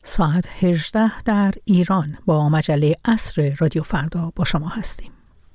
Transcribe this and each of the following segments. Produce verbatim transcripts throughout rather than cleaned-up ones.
ساعت هجده در ایران با مجله عصر رادیو فردا با شما هستیم.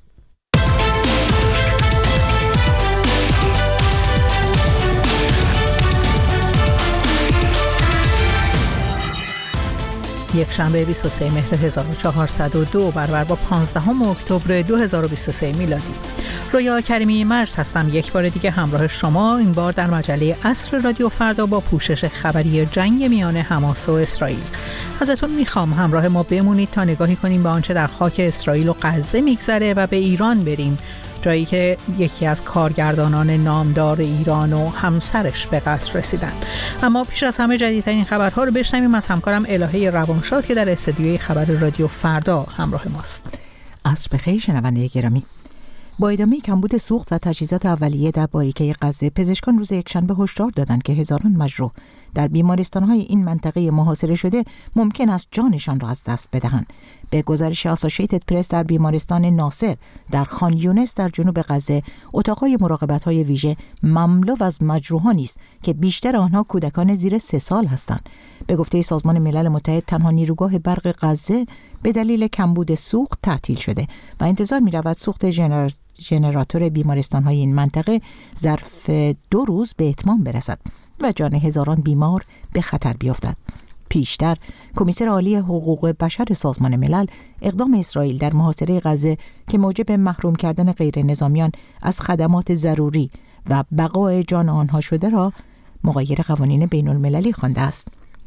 یک شنبه بیست و سوم مهر هزار و چهارصد و دو برابر با پانزدهم اکتبر دو هزار و بیست و سه میلادی. رویا کریمی مجد هستم، یک بار دیگه همراه شما، این بار در مجله عصر رادیو فردا با پوشش خبری جنگ میان حماس و اسرائیل. ازتون میخوام همراه ما بمونید تا نگاهی کنیم به آنچه در خاک اسرائیل و غزه میگذره و به ایران بریم، جایی که یکی از کارگردانان نامدار ایران و همسرش به قتل رسیدن. اما پیش از همه جدیدترین خبرها رو بشنویم از همکارم الهه روانشاد که در استودیوی خبر رادیو فردا همراه ماست. عصر بخیر شنونده گرامی. با ادامه کمبود سوخت و تجهیزات اولیه در باریکه غزه، پزشکان روز یکشنبه هشدار دادند که هزاران مجروح در بیمارستان‌های این منطقه محاصره شده ممکن است جانشان را از دست بدهند. به گزارش آسوشیتد پرس، در بیمارستان ناصر در خان یونس در جنوب غزه، اتاق‌های مراقبت‌های ویژه مملو از مجروحانی است که بیشتر آنها کودکان زیر سه سال هستند. به گفته سازمان ملل متحد، تنها نیروگاه برق غزه به دلیل کمبود سوخت تعطیل شده و انتظار می‌رود سوخت ژنر... ژنراتور بیمارستان‌های این منطقه ظرف دو روز به اتمام برسد و جان هزاران بیمار به خطر بیفتد. پیشتر کمیسر عالی حقوق بشر سازمان ملل اقدام اسرائیل در محاصره غزه که موجب محروم کردن غیر نظامیان از خدمات ضروری و بقای جان آنها شده را مغایر قوانین بین المللی خوانده است.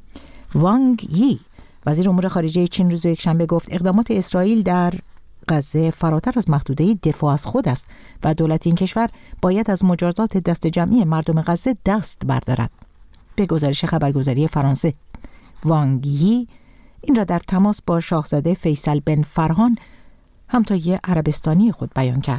وانگ یی، وزیر امور خارجه چین، روز یکشنبه گفت اقدامات اسرائیل در غزه فراتر از محدوده دفاع از خود است و دولت این کشور باید از مجازات دست جمعی مردم غزه دست بردارد. به گزارش خبرگزاری فرانسه، وانگ یی این را در تماس با شاهزاده فیصل بن فرهان، همتای عربستانی خود بیان کرد.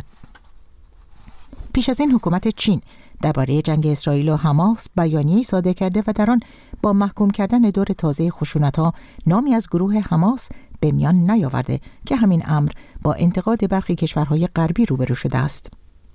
پیش از این حکومت چین درباره جنگ اسرائیل و حماس بیانیه‌ای صادر کرده و در آن با محکوم کردن دور تازه خشونت‌ها نامی از گروه حماس به میان نیاورده که همین امر با انتقاد برخی کشورهای غربی روبرو شده است.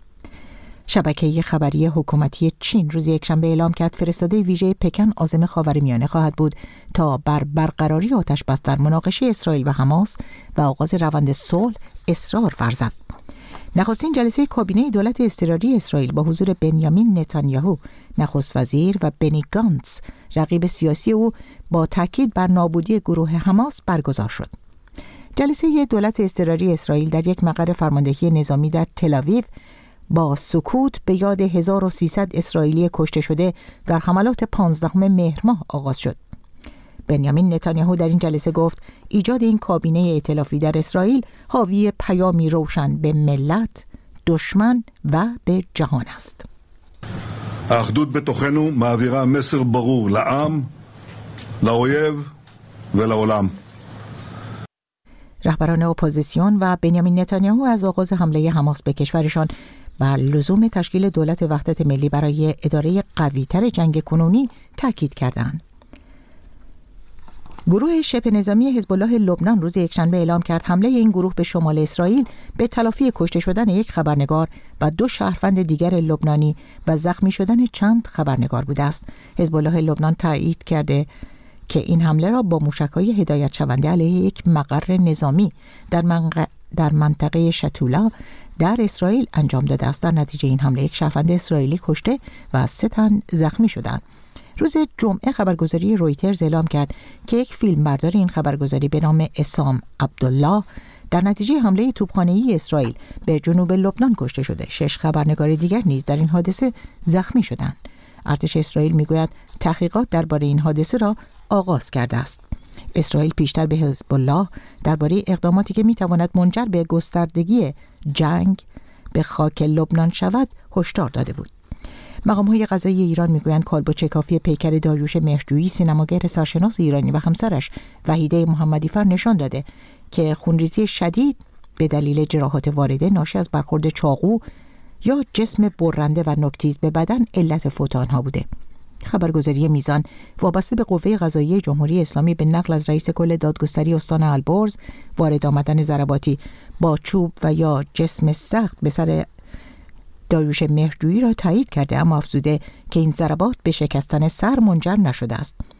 شبکه خبری حکومتی چین روز یکشنبه اعلام کرد فرستاده ویژه پکن عازم خاورمیانه خواهد بود تا بر برقراری آتش‌بس در مناقشه اسرائیل و حماس و آغاز روند صلح اصرار ورزد. نخستین جلسه کابینه دولت اضطراری اسرائیل با حضور بنیامین نتانیاهو نخست وزیر و بنی گانتز رقیب سیاسی او با تاکید بر نابودی گروه حماس برگزار شد. جلسه دولت اضطراری اسرائیل در یک مقر فرماندهی نظامی در تل‌آویو با سکوت به یاد هزار و سیصد اسرائیلی کشته شده در حملات پانزدهم مهر ماه آغاز شد. بنیامین نتانیاهو در این جلسه گفت ایجاد این کابینه ائتلافی در اسرائیل حاوی پیامی روشن به ملت، دشمن و به جهان است. האחדות בתוכנו מעבירה מסר ברור לעם, לאויב ולעולם. رهبران اپوزیسیون و بنیامین نتانیاهو از آغاز حمله حماس به کشورشان بر لزوم تشکیل دولت وحدت ملی برای اداره قوی‌تر جنگ کنونی تاکید کردند. گروه شبه نظامی حزب الله لبنان روز یکشنبه اعلام کرد حمله این گروه به شمال اسرائیل به تلافی کشته شدن یک خبرنگار و دو شهروند دیگر لبنانی و زخمی شدن چند خبرنگار بوده است. حزب الله لبنان تایید کرده که این حمله را با موشک‌های هدایت شونده علیه یک مقر نظامی در, منق... در منطقه شتولا در اسرائیل انجام داده است. در نتیجه این حمله یک شهروند اسرائیلی کشته و سه تن زخمی شدند. روز جمعه خبرگزاری رویترز اعلام کرد که یک فیلمبردار این خبرگزاری به نام اسام عبدالله در نتیجه حمله توپخانه‌ای اسرائیل به جنوب لبنان کشته شده. شش خبرنگار دیگر نیز در این حادثه زخمی شدند. ارتش اسرائیل میگوید تحقیقات درباره این حادثه را آغاز کرده است. اسرائیل پیشتر به حزب الله درباره اقداماتی که میتواند منجر به گستردگی جنگ به خاک لبنان شود هشدار داده بود. مقام‌های قضایی ایران میگویند کالبد کافی پیکر داریوش مهرجویی، سینماگر سرشناس ایرانی و همسرش وحیده محمدی‌فر نشان داده که خونریزی شدید به دلیل جراحات وارده ناشی از برخورد چاقو یا جسم برنده و نوک‌تیز به بدن علت فوت آنها بوده. خبرگزاری میزان وابسته به قوه قضاییه جمهوری اسلامی به نقل از رئیس کل دادگستری استان البرز وارد آمدن ضرباتی با چوب و یا جسم سخت به سر داریوش مهرجویی را تایید کرده، اما افزوده که این ضربات به شکستن سر منجر نشده است.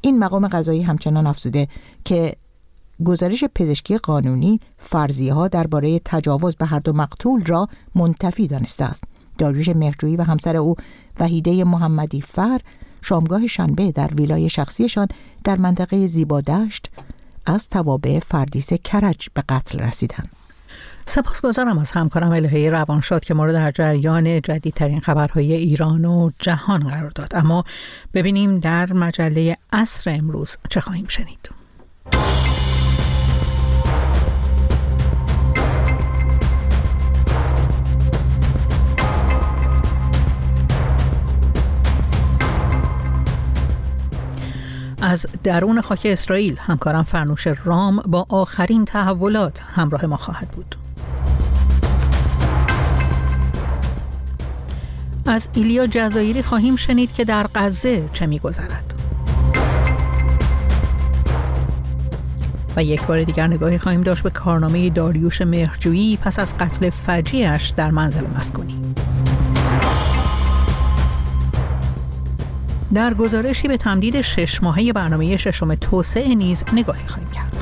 این مقام قضایی همچنان افزوده که گزارش پزشکی قانونی فرضیه‌ها درباره تجاوز به هر دو مقتول را منتفی دانسته است. داریوش مهرجویی و همسر او وحیده محمدی فر شامگاه شنبه در ویلای شخصیشان در منطقه زیبادشت از توابع فردیس کرج به قتل رسیدند. سپاسگزارم از همکارم الهه روانشاد که ما رو در جریان جدیدترین خبرهای ایران و جهان قرار داد. اما ببینیم در مجله عصر امروز چه خواهیم شنید. از درون خاک اسرائیل همکارم فرنوش رام با آخرین تحولات همراه ما خواهد بود. از ایلیا جزایری خواهیم شنید که در غزه چه می‌گذرد. و یک بار دیگر نگاهی خواهیم داشت به کارنامه داریوش مهرجویی پس از قتل فجیعش در منزل مسکونی. در گزارشی به تمدید شش ماهه برنامه ششم توسعه نیز نگاهی خواهیم کرد.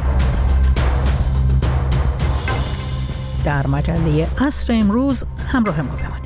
در مجله عصر امروز همراه ما بمانید.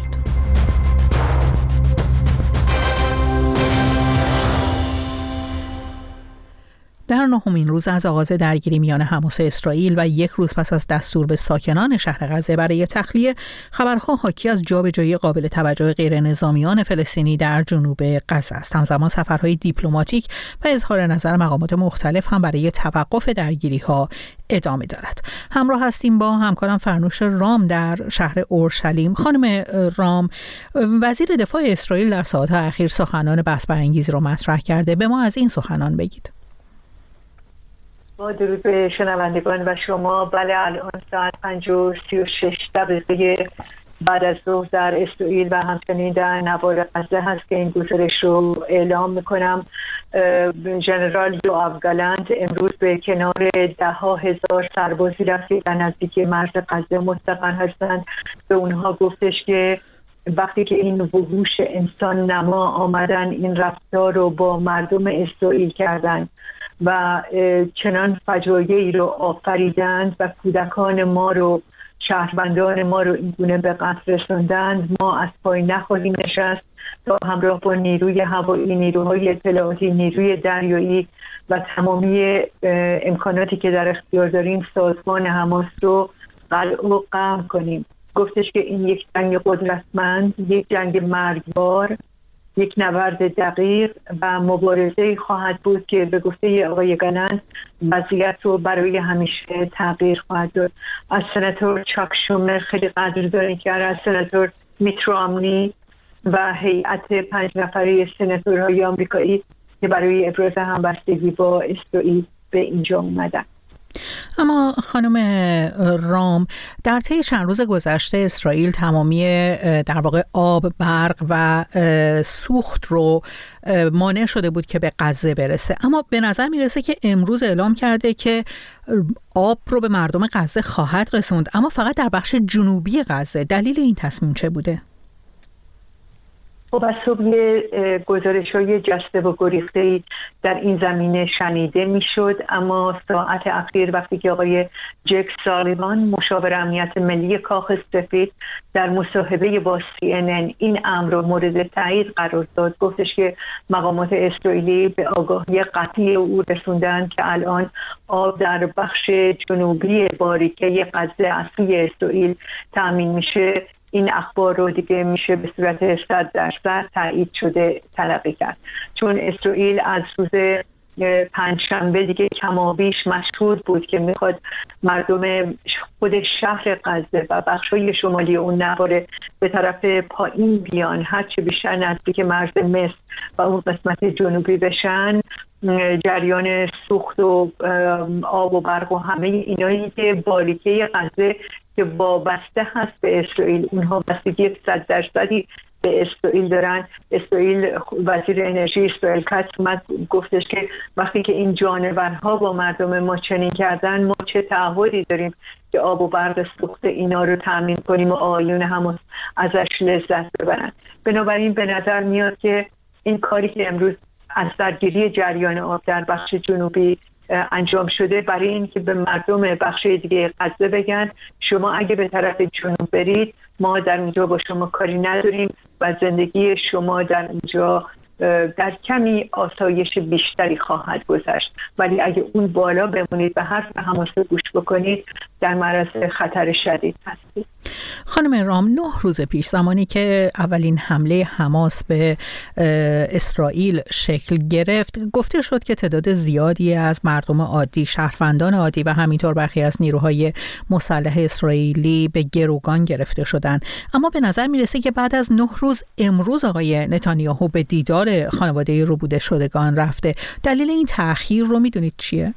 در نهمین روز از آغاز درگیری میان حماس و اسرائیل و یک روز پس از دستور به ساکنان شهر غزه برای تخلیه، خبرها حاکی از جابجایی قابل توجه غیر نظامیان فلسطینی در جنوب غزه است. همزمان سفرهای دیپلماتیک و اظهار نظر مقامات مختلف هم برای توقف درگیری‌ها ادامه دارد. همراه هستیم با همکارم فرنوش رام در شهر اورشلیم. خانم رام، وزیر دفاع اسرائیل در ساعات اخیر سخنان بحث برانگیزی را مطرح کرده. به ما از این سخنان بگید. با درود به شنوندگان و شما. بله، الان ساعت پنج و سی و شش دقیقه بعد از ظهر در اسرائیل و همچنین در نوار غزه هست که این گزارش رو اعلام میکنم. ژنرال یوآو گالانت امروز به کنار ده ها هزار سربازی رفته در نزدیک مرز غزه مستقر هستند. به اونها گفتش که وقتی که این وحوش انسان نما آمدن این رفتار رو با مردم اسرائیل کردن و چنان فجایعی رو آفریدند و کودکان ما رو، شهروندان ما رو اینگونه به قتل رساندند، ما از پای نخواهیم نشست تا همراه با نیروی هوایی، نیروهای اطلاعاتی، نیروی دریایی و تمامی امکاناتی که در اختیار داریم سازمان حماس رو قلع و قمع کنیم. گفتش که این یک جنگ قدرتمند، یک جنگ مرگبار، یک نبرد دقیق و مبارزه خواهد بود که به گفته آقای گالانت وضعیت رو برای همیشه تغییر خواهد داد. از سناتور چاک شومر خیلی قدردانی کرد، از سناتور میت رامنی و هیئت پنج نفره سناتورهای آمریکایی که برای ابراز همبستگی با اسرائیل به اینجا اومدن. اما خانم رام، در طی چند روز گذشته اسرائیل تمامی در واقع آب، برق و سوخت رو مانع شده بود که به غزه برسه، اما به نظر میرسه که امروز اعلام کرده که آب رو به مردم غزه خواهد رسوند، اما فقط در بخش جنوبی غزه. دلیل این تصمیم چه بوده؟ خب از صبح گزارش‌های جسته و گریخته‌ای در این زمینه شنیده میشد، اما ساعت اخیر وقتی که آقای جک سالیوان مشاور امنیت ملی کاخ سفید در مصاحبه با سی ان ان این امر رو مورد تایید قرار داد، گفتش که مقامات اسرائیلی به آگاهی قطعی او رسوندند که الان آب در بخش جنوبی باریکه غزه از سوی اسرائیل تامین میشه. این اخبار رو دیگه میشه به صورت صد درصد تایید شده تلقی کرد، چون اسرائیل از روز پنجشنبه دیگه کمابیش مشهود بود که میخواد مردم خود شهر غزه و بخشای شمالی اون نواره به طرف پایین بیان، هرچه بیشتر نزدیک مرز مصر و اون قسمت جنوبی بشن. جریان سوخت و آب و برق و همه اینایی که باریکه غزه که وابسته هست به اسرائیل، اونها بستگی صد درصدی به اسرائیل دارن. اسرائیل وزیر انرژی اسرائیل کاتس اومد گفتش که وقتی که این جانورها با مردم ما چنین کردن، ما چه تعهدی داریم که آب و برق سوخت اینا رو تامین کنیم و آیون حماس ازش لذت ببرن. بنابراین به نظر میاد که این کاری که امروز از درگیری جریان آب در بخش جنوبی انجام شده، برای اینکه به مردم بخش دیگه غزه بگن شما اگه به طرف جنوب برید ما در اونجا با شما کاری نداریم و زندگی شما در اونجا در کمی آسایش بیشتری خواهد گذشت، ولی اگه اون بالا بمونید به حرف حماس گوش بکنید در معرض خطر شدید هستید. خانم رام، نه روز پیش زمانی که اولین حمله حماس به اسرائیل شکل گرفت، گفته شد که تعداد زیادی از مردم عادی، شهروندان عادی و همینطور برخی از نیروهای مسلح اسرائیلی به گروگان گرفته شدند. اما به نظر میرسه که بعد از نه روز امروز آقای نتانیاهو به دیدار خانواده ربوده شدگان رفته. دلیل این تأخیر رو میدونید چیه؟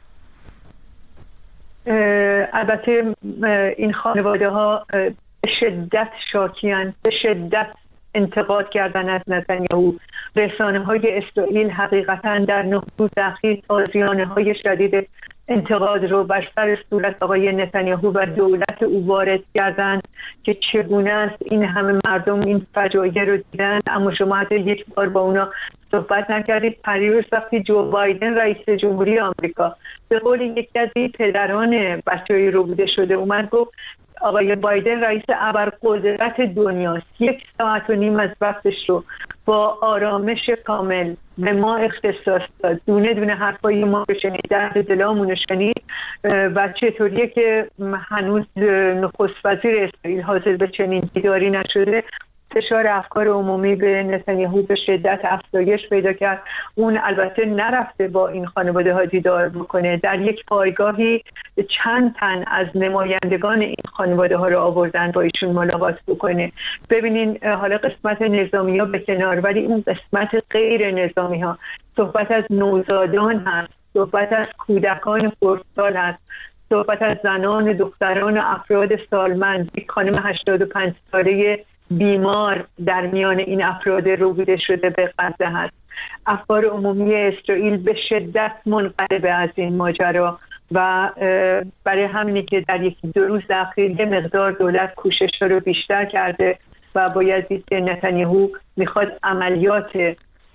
البته این خانواده ها به شدت شاکیان، به شدت انتقاد کردن از نتانیاهو. رسانه های اسرائیل حقیقتا در نه روز اخیر تازیانه های شدید انتقاد رو بر سر صورت آقای نتانیاهو و دولت او وارد کردند که چگونه است این همه مردم این فجایع رو دیدن اما شما حتی یک بار با اونا صحبت نکردید. پریروز وقتی جو بایدن رئیس جمهوری آمریکا به قول یکی از این پدران بچه‌های ربوده شده اومد گفت آقای بایدن رئیس ابرقدرت دنیاست، یک ساعت و نیم از وقتش رو با آرامش کامل به ما اختصاص داد، دونه دونه حرفای ما رو شنید، درد دلامون رو شنید و چطوریه که هنوز نخست وزیر اسرائیل حاضر به چنین دیداری نشده. انتشار افکار عمومی به نتانیاهو به شدت افزایش پیدا کرد. اون البته نرفته با این خانواده ها دیدار بکنه، در یک پایگاهی چند تن از نمایندگان این خانواده ها رو آوردن با ایشون ملاقات بکنه. ببینین حالا قسمت نظامی ها به کنار، ولی اون قسمت غیر نظامی ها، صحبت از نوزادان هست، صحبت از کودکان خردسال هست، صحبت از زنان، دختران و افراد سالمند. یک خانم هشتاد و پنج ساله بیمار در میان این افراد ربوده شده به غزه هست. افکار عمومی اسرائیل به شدت منقلبه از این ماجرا و برای همینی که در یکی دو روز اخیر یه مقدار دولت کوشش رو بیشتر کرده و باید دید که نتانیاهو میخواد عملیات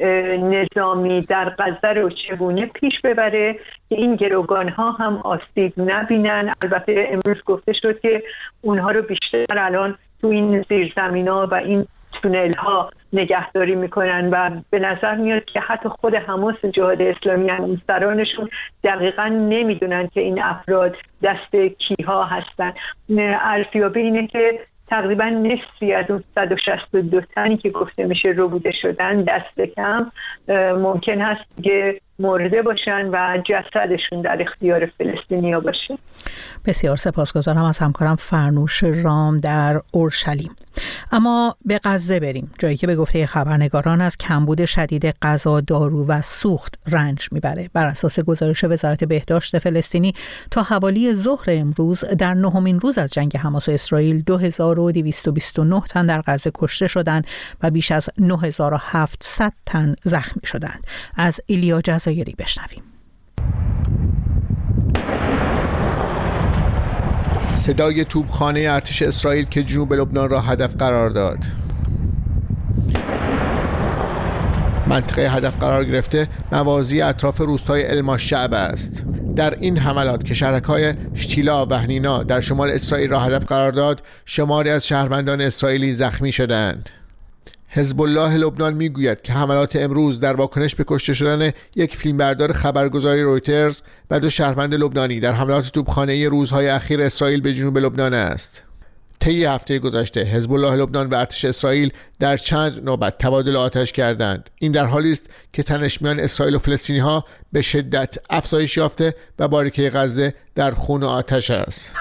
نظامی در غزه رو چگونه پیش ببره که این گروگان ها هم آسیب نبینن. البته امروز گفته شد که اونها رو بیشتر الان تو این زیرزمین ها و این تونل ها نگهداری میکنن و به نظر میاد که حتی خود حماس جهاد اسلامی هم اون سرانشون دقیقا نمیدونن که این افراد دست کیها هستن. ارزیابی اینه که تقریبا نصفی از اون صد و شصت و دو تنی که گفته میشه ربوده شدن دست کم ممکن هست که مرده باشن و جسدشون در اختیار فلسطینیا باشه. بسیار سپاسگزارم از همکارم فرنوش رام در اورشلیم. اما به غزه بریم، جایی که به گفته خبرنگاران از کمبود شدید غذا، دارو و سوخت رنج میبره. بر اساس گزارش وزارت بهداشت فلسطینی تا حوالی ظهر امروز در نهمین روز از جنگ حماس و اسرائیل دو هزار و دویست و بیست و نه تن در غزه کشته شدند و بیش از نه هزار و هفتصد تن زخمی شدند. از ایلیا جزایری بشنویم. صدای توپخانه ارتش اسرائیل که جنوب لبنان را هدف قرار داد. منطقه هدف قرار گرفته موازی اطراف روستای الماشعب است. در این حملات که شهرک‌های شتیلا و هنینا در شمال اسرائیل را هدف قرار داد، شماری از شهروندان اسرائیلی زخمی شدند. حزب الله لبنان میگوید که حملات امروز در واکنش به کشته شدن یک فیلمبردار خبرگزاری رویترز و دو شهروند لبنانی در حملات توپخانه‌ای روزهای اخیر اسرائیل به جنوب لبنان است. طی هفته گذشته حزب الله لبنان و ارتش اسرائیل در چند نوبت تبادل آتش کردند. این در حالی است که تنش میان اسرائیل و فلسطینی‌ها به شدت افزایش یافته و باریکه غزه در خون و آتش است.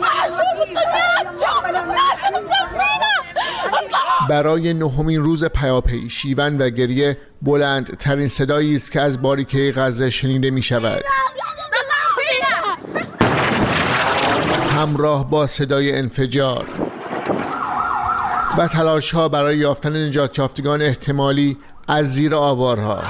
برای نهمین روز پیاپی شیون و گریه بلند ترین صدایی است که از باریکه غزه شنیده می شود، همراه با صدای انفجار و تلاش ها برای یافتن نجات یافتگان احتمالی از زیر آوارها.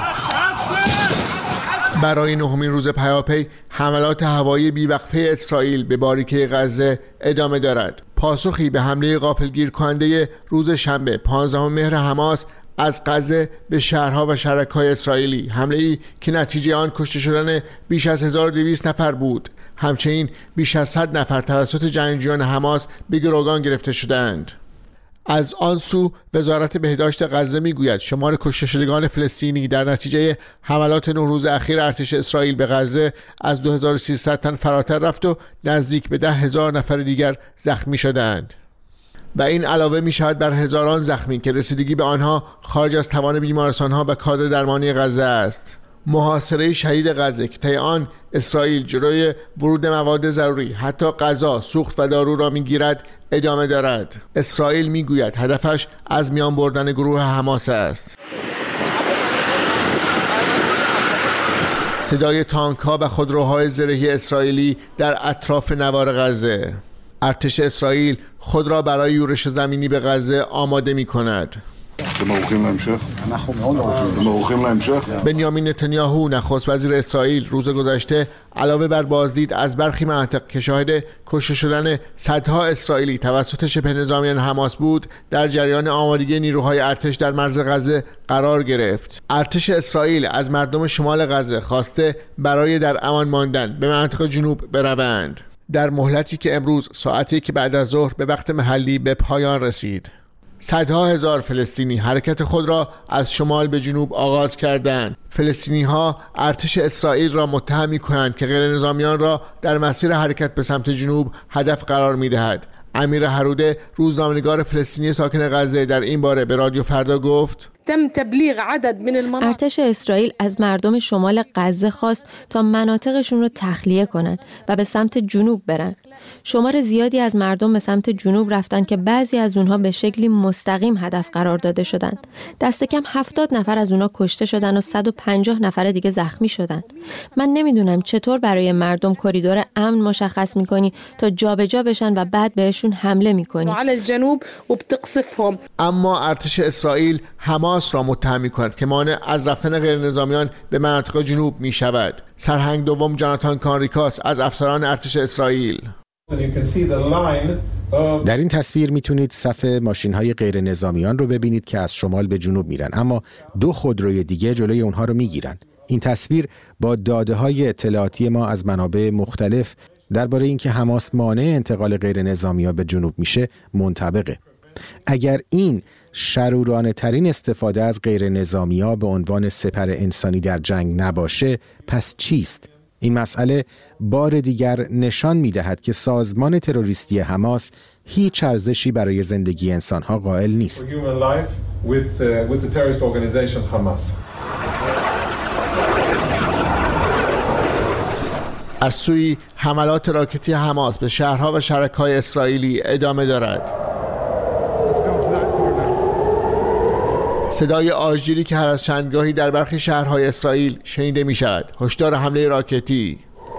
برای نهمین روز پیاپی حملات هوایی بیوقفه اسرائیل به باریکه غزه ادامه دارد. پاسخی به حمله غافلگیر کننده روز شنبه پانزدهم مهر حماس از غزه به شهرها و شهرک‌های اسرائیلی، حمله‌ای که نتیجه آن کشته شدن بیش از هزار و دویست نفر بود. همچنین بیش از صد نفر توسط جنگجویان حماس به گروگان گرفته شدند. از آن سو وزارت بهداشت غزه میگوید شمار کشته شدگان فلسطینی در نتیجه حملات نه روز اخیر ارتش اسرائیل به غزه از دو هزار و سیصد تن فراتر رفت و نزدیک به ده هزار نفر دیگر زخمی شدند و این علاوه می شود بر هزاران زخمی که رسیدگی به آنها خارج از توان بیمارستانها و کادر درمانی غزه است. محاصره شدید غزه که طی آن اسرائیل جلوی ورود مواد ضروری حتی غذا، سوخت و دارو را میگیرد ادامه دارد. اسرائیل میگوید هدفش از میان بردن گروه حماس است. صدای تانک‌ها و خودروهای زرهی اسرائیلی در اطراف نوار غزه. ارتش اسرائیل خود را برای یورش زمینی به غزه آماده می‌کند. بنیامین نتانیاهو نخست وزیر اسرائیل روز گذشته علاوه بر بازدید از برخی مناطق که شاهد کشته شدن صدها اسرائیلی توسط شبه نظامیان حماس بود، در جریان آمادگی نیروهای ارتش در مرز غزه قرار گرفت. ارتش اسرائیل از مردم شمال غزه خواسته برای در امان ماندن به مناطق جنوب بروند، در مهلتی که امروز ساعتی که بعد از ظهر به وقت محلی به پایان رسید. صدها هزار فلسطینی حرکت خود را از شمال به جنوب آغاز کردند. فلسطینی ها ارتش اسرائیل را متهم می‌کنند که غیر نظامیان را در مسیر حرکت به سمت جنوب هدف قرار می‌دهد. امیر هروده روزنامه‌نگار فلسطینی ساکن غزه در این باره به رادیو فردا گفت: تم تبلیغ عدد من المناطق. ارتش اسرائیل از مردم شمال غزه خواست تا مناطقشون رو تخلیه کنن و به سمت جنوب برن. شمار زیادی از مردم به سمت جنوب رفتن که بعضی از اونها به شکلی مستقیم هدف قرار داده شدن. دست کم هفتاد نفر از اونها کشته شدن و صد و پنجاه نفر دیگه زخمی شدن. من نمیدونم چطور برای مردم کریدور امن مشخص میکنی تا جابجا بشن و بعد بهشون حمله میکنی. علی الجنوب و بتقصفهم. اما ارتش اسرائیل حماس را متهم میکند که مانع از رفتن غیر نظامیان به مناطق جنوب میشود. سرهنگ دوم جاناتان کانریکاس از افسران ارتش اسرائیل: در این تصویر میتونید صف ماشین‌های غیر نظامیان رو ببینید که از شمال به جنوب میرن، اما دو خودروی دیگه جلوی اونها رو میگیرن. این تصویر با داده‌های اطلاعاتی ما از منابع مختلف درباره اینکه حماس مانع انتقال غیر نظامیان به جنوب میشه منطبقه. اگر این شرورانه ترین استفاده از غیر نظامی‌ها به عنوان سپر انسانی در جنگ نباشه، پس چیست؟ این مسئله بار دیگر نشان می‌دهد که سازمان تروریستی حماس هیچ ارزشی برای زندگی انسان‌ها قائل نیست. از سوی حملات راکتی حماس به شهرها و شهرک‌های اسرائیلی ادامه دارد. صدای آژیری که هر از چندگاهی در برخی شهرهای اسرائیل شنیده می شود. هشدار حمله راکتی.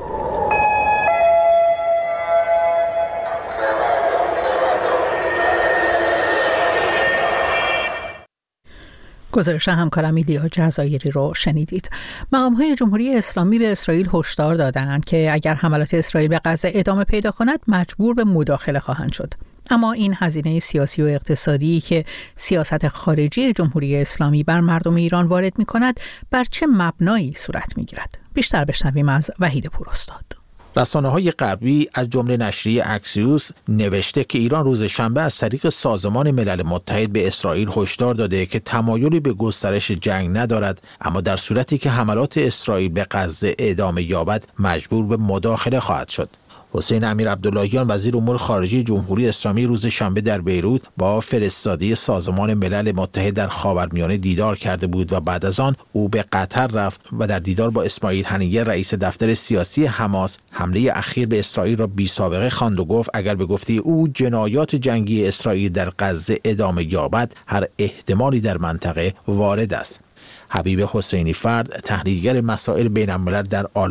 گزارش همکارم ایلیا جزایری رو شنیدید. مقام‌های جمهوری اسلامی به اسرائیل هشدار دادند که اگر حملات اسرائیل به غزه ادامه پیدا کند مجبور به مداخله خواهند شد. اما این هزینه سیاسی و اقتصادی که سیاست خارجی جمهوری اسلامی بر مردم ایران وارد می‌کند بر چه مبنایی صورت می‌گیرد؟ بیشتر بشنویم از وحید پوراستاد. رسانه‌های غربی از جمله نشریه اکسیوس نوشته که ایران روز شنبه از طریق سازمان ملل متحد به اسرائیل هشدار داده که تمایلی به گسترش جنگ ندارد، اما در صورتی که حملات اسرائیل به غزه ادامه یابد مجبور به مداخله خواهد شد. حسین امیر عبداللهیان وزیر امور خارجه جمهوری اسلامی روز شنبه در بیروت با فرستاده سازمان ملل متحد در خاورمیانه دیدار کرده بود و بعد از آن او به قطر رفت و در دیدار با اسماعیل هنیه رئیس دفتر سیاسی حماس حمله اخیر به اسرائیل را بی سابقه خواند و گفت اگر به گفته او جنایات جنگی اسرائیل در غزه ادامه یابد هر احتمالی در منطقه وارد است. حبیب حسینی فرد، تحلیلگر مسائل بین الملل در آلمان: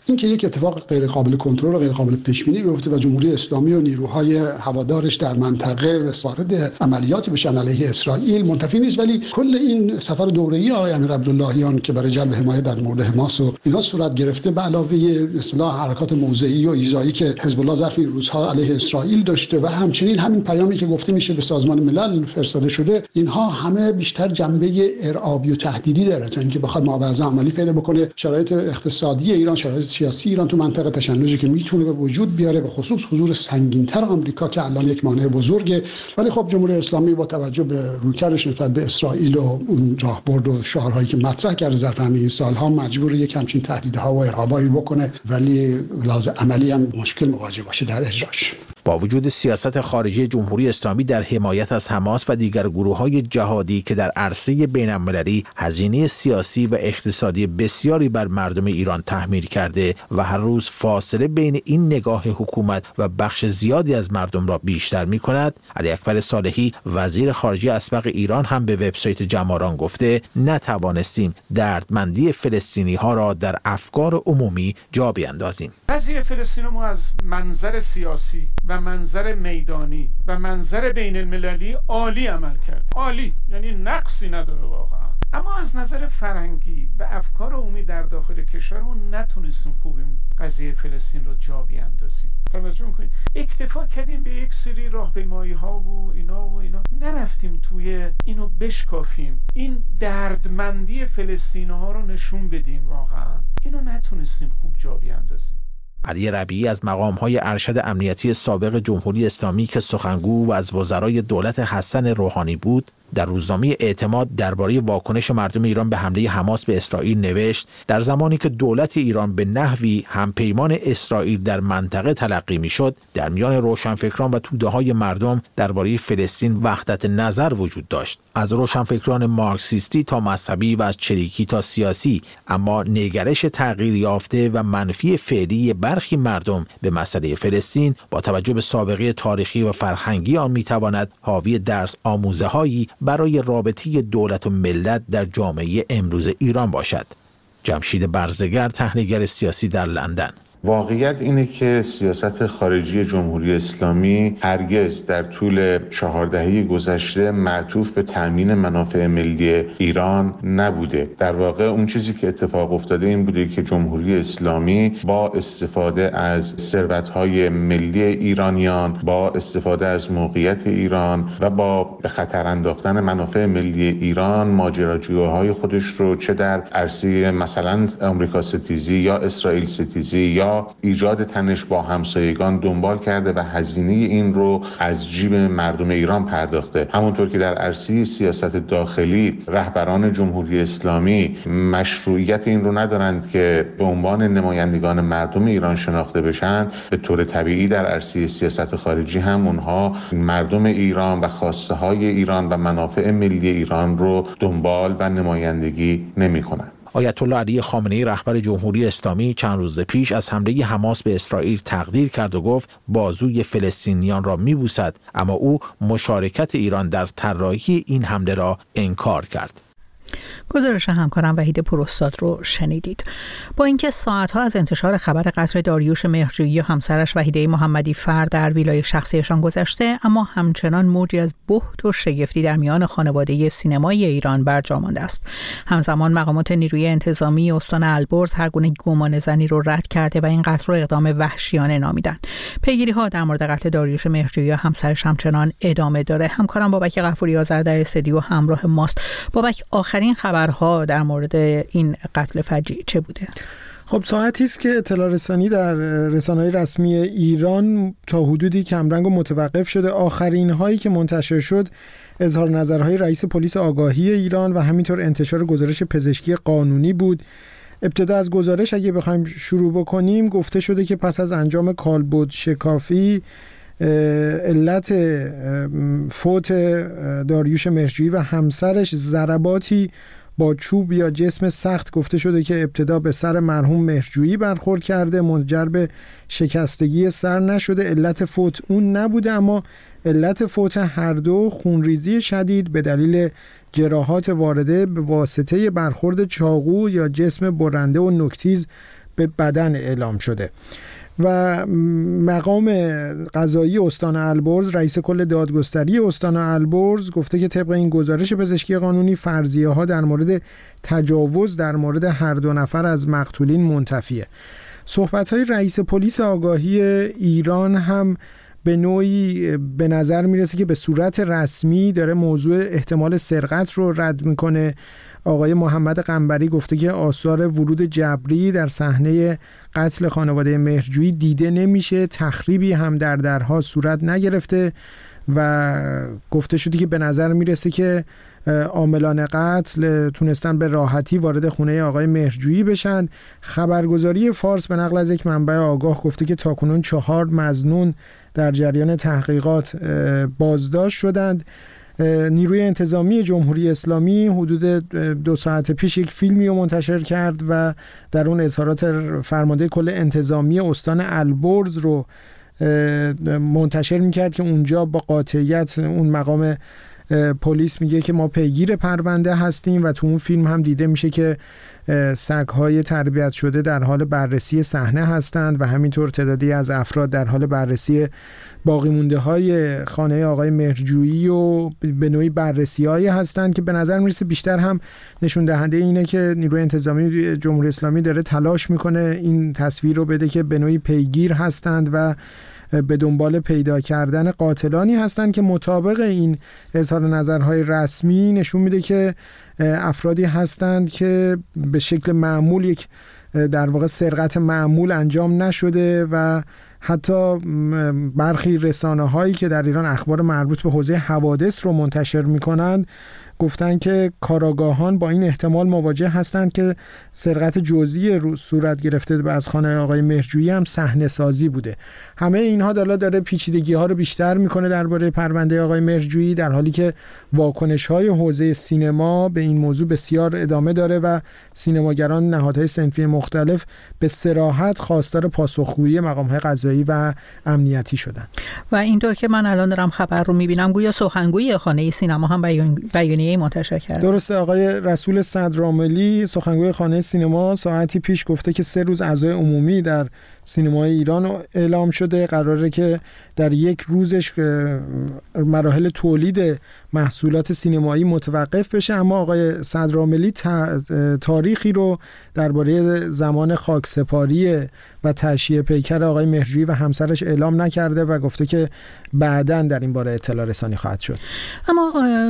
این که یک اتفاق غیر قابل کنترل و غیر قابل پیش بینی بیفته و جمهوری اسلامی و نیروهای هوادارش در منطقه وارد عملیاتی بشن علیه اسرائیل منتفی نیست، ولی کل این سفر دوره‌ای آقای امیر عبداللهیان که برای جلب حمایت در مورد حماس و اینا صورت گرفته، به علاوه اصطلاح حرکات موضعی و ایذایی که حزب الله ظرف این روزها علیه اسرائیل داشته و همچنین همین پیامی که گفته میشه به سازمان ملل فرستاده شده، اینها همه بیشتر جنبه ارعابی و تهدیدی داره تا اینکه بخواد مبارزه عملی پیدا بکنه. شرایط اقتصادی ایران، شرایط سیاسی ایران تو منطقه تشنجی که میتونه به وجود بیاره، به خصوص حضور سنگین‌تر آمریکا که الان یک مانع بزرگه. ولی خب جمهوری اسلامی با توجه به رویکردش نسبت به اسرائیل و اون راهبرد و شعارهایی که مطرح کرده ظرف این سالها مجبور یک همچین تهدیدها و ارهابایی بکنه، ولی لازم عملی هم مشکل مواجه باشه در اجراش. با وجود سیاست خارجی جمهوری اسلامی در حمایت از حماس و دیگر گروه‌های جهادی که در عرصه بین‌المللی هزینه سیاسی و اقتصادی بسیاری بر مردم ایران تحمیل کرده و هر روز فاصله بین این نگاه حکومت و بخش زیادی از مردم را بیشتر می‌کند، علی اکبر صالحی وزیر خارجه اسبق ایران هم به وبسایت جماران گفته نتوانستیم دردمندی فلسطینی‌ها را در افکار عمومی جا بیندازیم. قضیه فلسطین ما از منظر سیاسی و منظر میدانی و منظر بین المللی عالی عمل کرد. عالی یعنی نقصی نداره واقعا، اما از نظر فرهنگی و افکار عمومی در داخل کشورمون نتونستیم خوب این قضیه فلسطین رو جا بیاندازیم. توجه میکنید اکتفا کردیم به یک سری راهپیمایی ها و اینا و اینا، نرفتیم توی اینو بشکافیم، این دردمندی فلسطینی ها رو نشون بدیم. واقعا اینو نتونستیم خوب جا بیاندازیم. علی ربیعی از مقام‌های ارشد امنیتی سابق جمهوری اسلامی که سخنگو و از وزرای دولت حسن روحانی بود، در روزنامه اعتماد درباره واکنش مردم ایران به حمله حماس به اسرائیل نوشت در زمانی که دولت ایران به نحوی همپیمان اسرائیل در منطقه تلقی میشد، در میان روشنفکران و توده‌های مردم درباره فلسطین وحدت نظر وجود داشت، از روشنفکران مارکسیستی تا مذهبی و از چریکی تا سیاسی، اما نگرش تغییر یافته و منفی فعلی برخی مردم به مسئله فلسطین با توجه به سابقه تاریخی و فرهنگی آن میتواند حاوی درس آموزه‌هایی برای رابطه دولت و ملت در جامعه امروز ایران باشد. جمشید برزگر، تحلیلگر سیاسی در لندن. واقعیت اینه که سیاست خارجی جمهوری اسلامی هرگز در طول چهار دهه گذشته معطوف به تأمین منافع ملی ایران نبوده. در واقع اون چیزی که اتفاق افتاده این بوده که جمهوری اسلامی با استفاده از ثروت‌های ملی ایرانیان، با استفاده از موقعیت ایران و با به خطر انداختن منافع ملی ایران ماجراجویی‌های خودش رو چه در عرصه مثلا آمریکا ستیزی یا اسرائیل ستیزی یا ایجاد تنش با همسایگان دنبال کرده و هزینه این رو از جیب مردم ایران پرداخته. همونطور که در عرصه سیاست داخلی رهبران جمهوری اسلامی مشروعیت این رو ندارند که به عنوان نمایندگان مردم ایران شناخته بشن، به طور طبیعی در عرصه سیاست خارجی هم اونها مردم ایران و خواسته های ایران و منافع ملی ایران رو دنبال و نمایندگی نمی‌کنند. آیت الله علی خامنه‌ای رهبر جمهوری اسلامی چند روز پیش از حمله حماس به اسرائیل تقدیر کرد و گفت بازوی فلسطینیان را میبوسد، اما او مشارکت ایران در طراحی این حمله را انکار کرد. گزارش همکارم وحید پروستاد رو شنیدید. با اینکه ساعتها از انتشار خبر قتل داریوش مهرجویی و همسرش وحیده محمدی فر در ویلای شخصیشان گذشته، اما همچنان موجی از بهت و شگفتی در میان خانواده سینمایی ایران برجا مانده است. همزمان مقامات نیروی انتظامی استان البرز هر گونه گمانه‌زنی رو رد کرده و این قتل رو اقدام وحشیانه نامیدن. پیگیری‌ها در مورد قتل داریوش مهرجویی و همسرش همچنان ادامه داره. همکارم بابک غفوری آذر در استودیو همراه ماست. بابک، آخرین خبرها در مورد این قتل فجیع چه بوده؟ خب ساعتی است که اطلاع رسانی در رسانه‌های رسمی ایران تا حدودی کمرنگ و متوقف شده. آخرین هایی که منتشر شد اظهار نظرهای رئیس پلیس آگاهی ایران و همینطور انتشار گزارش پزشکی قانونی بود. ابتدا از گزارش اگه بخوایم شروع بکنیم، گفته شده که پس از انجام کالبد شکافی علت فوت داریوش مهرجویی و همسرش ضرباتی با چوب یا جسم سخت گفته شده که ابتدا به سر مرحوم مهرجویی برخورد کرده، منجر به شکستگی سر نشده. علت فوت اون نبوده، اما علت فوت هر دو خونریزی شدید به دلیل جراحات وارده به واسطه برخورد چاقو یا جسم برنده و نوک‌تیز به بدن اعلام شده. و مقام قضایی استان البرز، رئیس کل دادگستری استان البرز گفته که طبق این گزارش پزشکی قانونی فرضیه ها در مورد تجاوز در مورد هر دو نفر از مقتولین منتفیه. صحبت های رئیس پلیس آگاهی ایران هم به نوعی به نظر میرسه که به صورت رسمی داره موضوع احتمال سرقت رو رد میکنه. آقای محمد قنبری گفته که آثار ورود جبری در صحنه قتل خانواده مهرجویی دیده نمیشه، تخریبی هم در درها صورت نگرفته و گفته شده که به نظر میرسه که عاملان قتل تونستن به راحتی وارد خونه آقای مهرجویی بشن. خبرگزاری فارس به نقل از یک منبع آگاه گفته که تاکنون چهار مظنون در جریان تحقیقات بازداشت شدند. نیروی انتظامی جمهوری اسلامی حدود دو ساعت پیش یک فیلمی رو منتشر کرد و در اون اظهارات فرمانده کل انتظامی استان البرز رو منتشر میکرد که اونجا با قاطعیت اون مقام پلیس میگه که ما پیگیر پرونده هستیم و تو اون فیلم هم دیده میشه که سگ‌های تربیت شده در حال بررسی صحنه هستند و همینطور تعدادی از افراد در حال بررسی باقی مونده های خانه آقای مهرجویی و به نوعی بررسی هایی هستند که به نظر میرسه بیشتر هم نشون دهنده اینه که نیروی انتظامی جمهوری اسلامی داره تلاش میکنه این تصویر رو بده که به نوعی پیگیر هستند و به دنبال پیدا کردن قاتلانی هستند که مطابق این اظهار نظرهای رسمی نشون میده که افرادی هستند که به شکل معمول یک در واقع سرقت معمول انجام نشده و حتی برخی رسانه هایی که در ایران اخبار مربوط به حوزه حوادث رو منتشر میکنند گفتن که کاراگاهان با این احتمال مواجه هستند که سرقت جزئی صورت گرفته و از خانه آقای مهرجویی هم صحنه سازی بوده. همه اینها دالا داره پیچیدگی ها رو بیشتر میکنه درباره پرونده آقای مهرجویی، در حالی که واکنش های حوزه سینما به این موضوع بسیار ادامه داره و سینماگران نهادهای صنفی مختلف به صراحت خواستار پاسخگویی مقام های قضایی و امنیتی شدن. و اینطور که من الان دارم خبر رو میبینم گویا سخنگوی خانه سینما هم بیانیه منتشر کرد. درسته، آقای رسول صدرعاملی سخنگوی خانه سینما ساعتی پیش گفته که سه روز اعضای عمومی در سینمای ایران اعلام شده، قراره که در یک روزش مراحل تولید محصولات سینمایی متوقف بشه، اما آقای صدرعاملی تاریخی رو درباره زمان خاکسپاری و تشییع پیکر آقای مهرجویی و همسرش اعلام نکرده و گفته که بعداً در این باره اطلاع رسانی خواهد شد. اما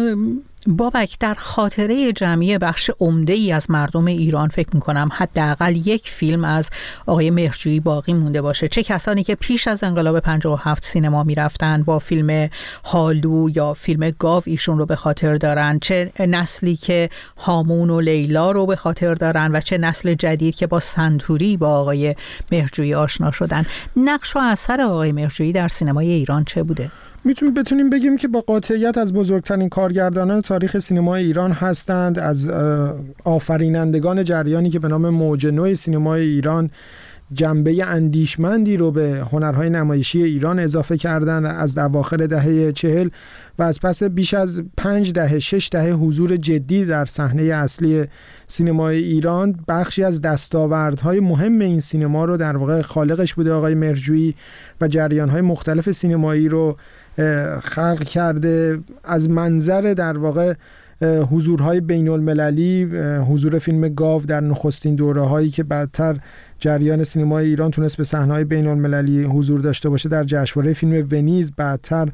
بابک، در خاطره جمعی بخش عمده‌ای از مردم ایران فکر می‌کنم حداقل یک فیلم از آقای مهرجویی باقی مونده باشه. چه کسانی که پیش از انقلاب پنجاه و هفت سینما می‌رفتن با فیلم هالو یا فیلم گاو ایشون رو به خاطر دارن، چه نسلی که هامون و لیلا رو به خاطر دارن و چه نسل جدید که با سنتوری با آقای مهرجویی آشنا شدن. نقش و اثر آقای مهرجویی در سینمای ایران چه بوده؟ میتونیم بتونیم بگیم که با قاطعیت از بزرگترین کارگردانان تاریخ سینمای ایران هستند، از آفرینندگان جریانی که به نام موج نو سینمای ایران جنبه اندیشمندی رو به هنرهای نمایشی ایران اضافه کردند از اواخر دهه چهل و از پس بیش از پنج دهه شش دهه حضور جدی در صحنه اصلی سینمای ایران. بخشی از دستاوردهای مهم این سینما رو در واقع خالقش بوده آقای مهرجویی و جریانهای مختلف سینمایی رو خلق کرده. از منظر در واقع حضورهای بین المللی، حضور فیلم گاو در نخستین دوره هایی که بعدتر جریان سینمای ایران تونست به صحنه‌های بین المللی حضور داشته باشه، در جشنواره فیلم ونیز، بعدتر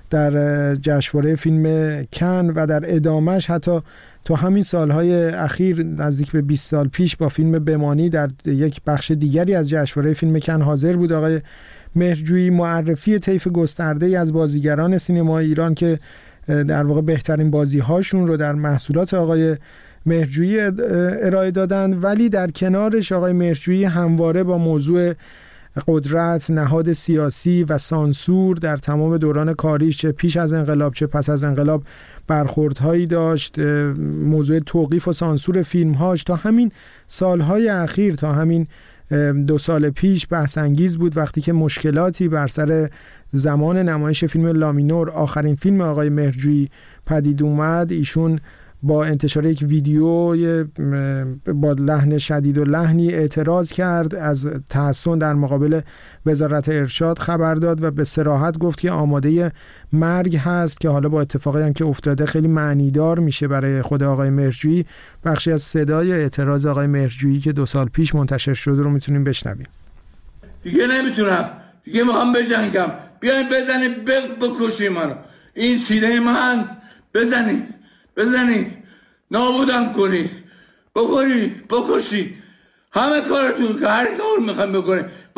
در جشنواره فیلم کن و در ادامهش حتی تو همین سالهای اخیر نزدیک به بیست سال پیش با فیلم بمانی در یک بخش دیگری از جشنواره فیلم کن حاضر بود آقای مهرجویی. معرفی طیف گسترده‌ای از بازیگران سینمای ایران که در واقع بهترین بازی‌هاشون رو در محصولات آقای مهرجویی ارائه دادن، ولی در کنارش آقای مهرجویی همواره با موضوع قدرت، نهاد سیاسی و سانسور در تمام دوران کاریش، چه پیش از انقلاب چه پس از انقلاب، برخوردهایی داشت. موضوع توقیف و سانسور فیلم‌هاش تا همین سالهای اخیر، تا همین دو سال پیش بحث انگیز بود وقتی که مشکلاتی بر سر زمان نمایش فیلم لامینور، آخرین فیلم آقای مهرجویی، پدید اومد. ایشون با انتشار یک ویدیو با لحن شدید و لحنی اعتراض کرد، از تحسن در مقابل وزارت ارشاد خبر داد و به صراحت گفت که آماده مرگ هست، که حالا با اتفاقی هم که افتاده خیلی معنیدار میشه برای خود آقای مهرجویی. بخشی از صدای اعتراض آقای مهرجویی که دو سال پیش منتشر شده رو میتونیم بشنویم. دیگه نمیتونم، دیگه میخوام بجنگم، بیاین بزنید بکشید منو، این سینه من بزنید بزنید نابودم کنید، بکنید بکشید، همه کارتون که هر کار میخوایم بکنید.